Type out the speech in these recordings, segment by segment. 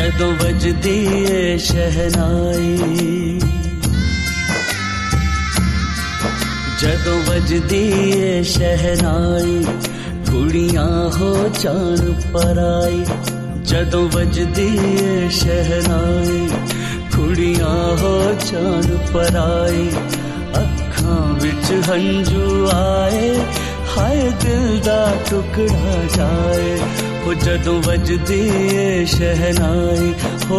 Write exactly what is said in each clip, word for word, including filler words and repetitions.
जदों वजदी ए शहनाई, जदों वजदी ए शहनाई, कुड़ियां हो जान पराई। जदों वजदी ए शहनाई, कुड़ियां हो जान पराई। अखां विच हंजू आए, हाय दिल दा टुकड़ा जाए। हो जदों वजदी ए शहनाई हो,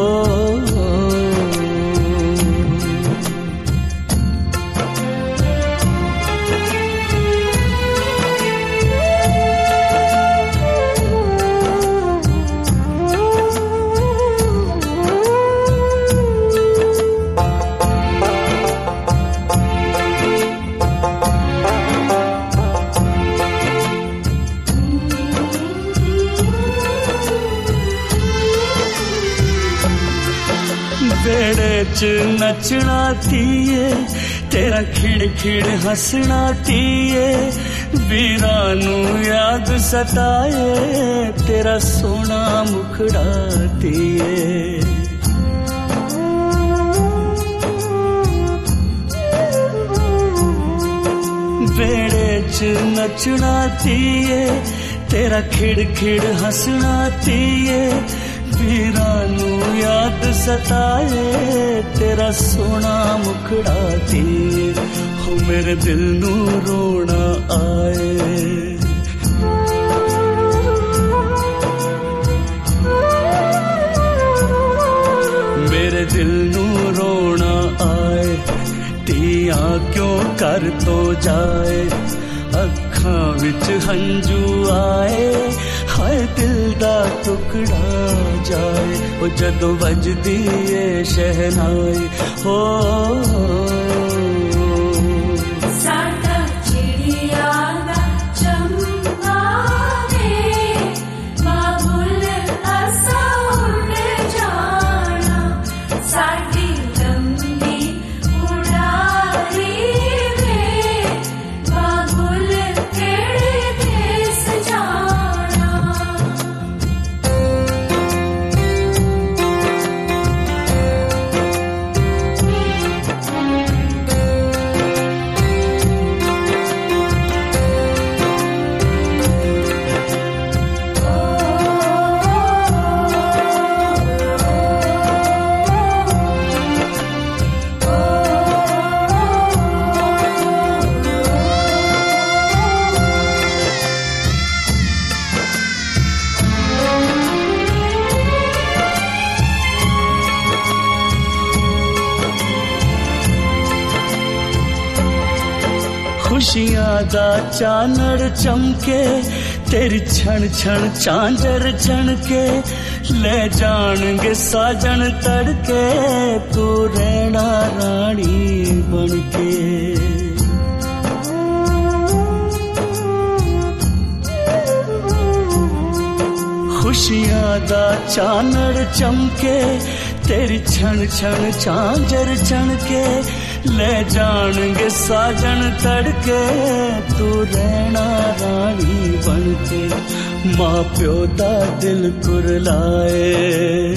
बेड़े च नचना तीए, तेरा खिड़ खिड़ हंसना तीए। वीरा नू याद सताए, तेरा सोना मुखड़ा तीए। बेड़े च नचना तीए, तेरा खिड़ खिड़ हंसना तीए। वीरा नू याद सताए, तेरा सोना मुखड़ा तीए। हो मेरे दिल नू रोना आए, मेरे दिल नू रोना आए। तियां क्यों कर तो जाए, अखां विच हंजू आए, हाय दिल दा टुकड़ा जाए। ओ जदों वजदी ए शहनाई हो, साडा चिड़िया दा चंगा वे, बाबुल असा उड़ जाना। साडी लंबी उड़ारी वे, बाबुल केड़े देस जाना। खुशियां दा चानड़ चमके, तेरी छण छण झांझर छणके। ले जाणगे साजन तड़के, तू रहना रानी बनके। खुशियां दा चानड़ चमके, तेरी छण छण झांझर छणके। ले जाणगे साजन तड़के, तू रहना रानी बनके। मां प्यो दा दिल कुरलाए,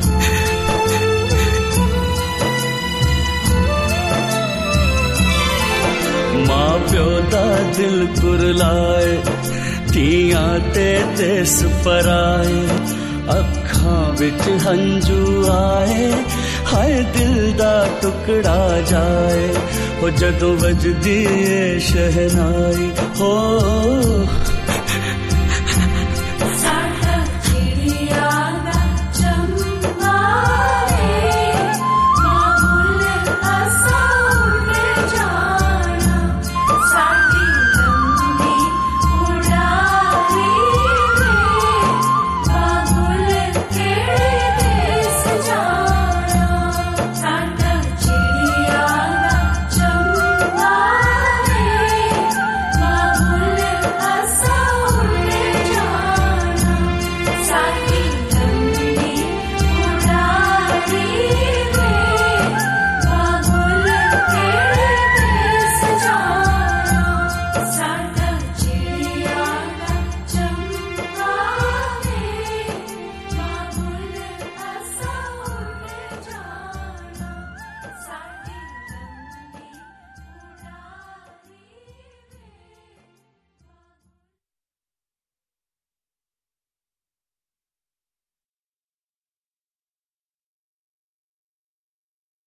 मां प्यो दा दिल कुरलाए। तियां ते देस पराए, अखां विच हंजू आए, हाय दिल दा टुकड़ा जाए। ओ जदों वजदी ए शहनाई हो।